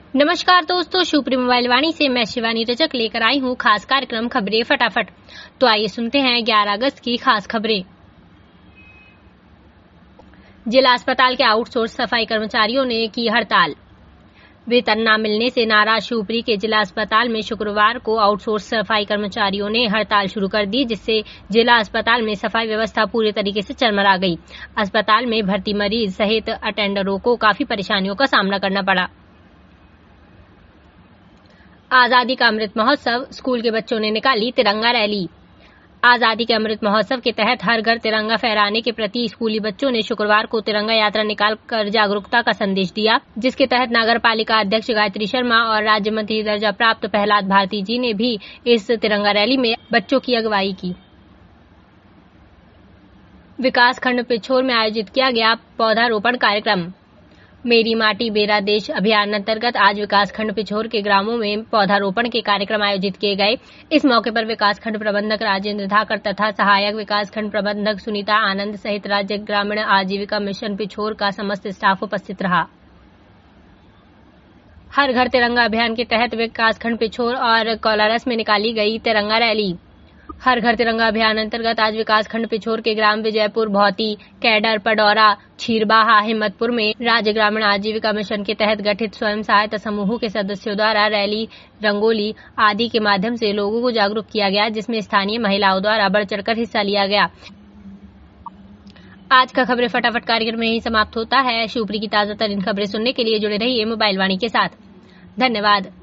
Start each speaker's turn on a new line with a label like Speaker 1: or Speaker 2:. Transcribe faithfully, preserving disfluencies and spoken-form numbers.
Speaker 1: नमस्कार दोस्तों, शिवपुरी मोबाइल वाणी से मैं शिवानी रजक लेकर आई हूँ खास कार्यक्रम खबरें फटाफट। तो आइए सुनते हैं ग्यारह अगस्त की खास खबरें। जिला अस्पताल के आउटसोर्स सफाई कर्मचारियों ने की हड़ताल। वेतन न मिलने से नाराज शिवपुरी के जिला अस्पताल में शुक्रवार को आउटसोर्स सफाई कर्मचारियों ने हड़ताल शुरू कर दी, जिससे जिला अस्पताल में सफाई व्यवस्था पूरी तरीके से चरमरा गई। अस्पताल में भर्ती मरीज सहित अटेंडरों को काफी परेशानियों का सामना करना पड़ा। आजादी का अमृत महोत्सव, स्कूल के बच्चों ने निकाली तिरंगा रैली। आजादी के अमृत महोत्सव के तहत हर घर तिरंगा फहराने के प्रति स्कूली बच्चों ने शुक्रवार को तिरंगा यात्रा निकालकर जागरूकता का संदेश दिया, जिसके तहत नगर पालिका अध्यक्ष गायत्री शर्मा और राज्य मंत्री दर्जा प्राप्त प्रहलाद भारती जी ने भी इस तिरंगा रैली में बच्चों की अगुवाई की। विकास खंड पिछोर में आयोजित किया गया पौधारोपण कार्यक्रम। मेरी माटी मेरा देश अभियान अंतर्गत आज विकास खंड पिछोर के ग्रामों में पौधारोपण के कार्यक्रम आयोजित किए गए। इस मौके पर विकास खंड प्रबंधक राजेंद्र धाकर तथा सहायक विकास खंड प्रबंधक सुनीता आनंद सहित राज्य ग्रामीण आजीविका मिशन पिछोर का समस्त स्टाफ उपस्थित रहा। हर घर तिरंगा अभियान के तहत विकास खंड पिछोर और कोलारस में निकाली गई तिरंगा रैली। हर घर तिरंगा अभियान अंतर्गत आज विकास खंड पिछोर के ग्राम विजयपुर, भौती, कैडर, पडौरा, छीरबाहा, हिम्मतपुर में राज्य ग्रामीण आजीविका मिशन के तहत गठित स्वयं सहायता समूहों के सदस्यों द्वारा रैली, रंगोली आदि के माध्यम से लोगों को जागरूक किया गया, जिसमें स्थानीय महिलाओं द्वारा बढ़ चढ़कर हिस्सा लिया गया। आज का खबरें फटाफट कार्यक्रम यही समाप्त होता है। शिवपुरी की ताजा तरीन खबरें सुनने के लिए जुड़े रहिए मोबाइल वाणी के साथ। धन्यवाद।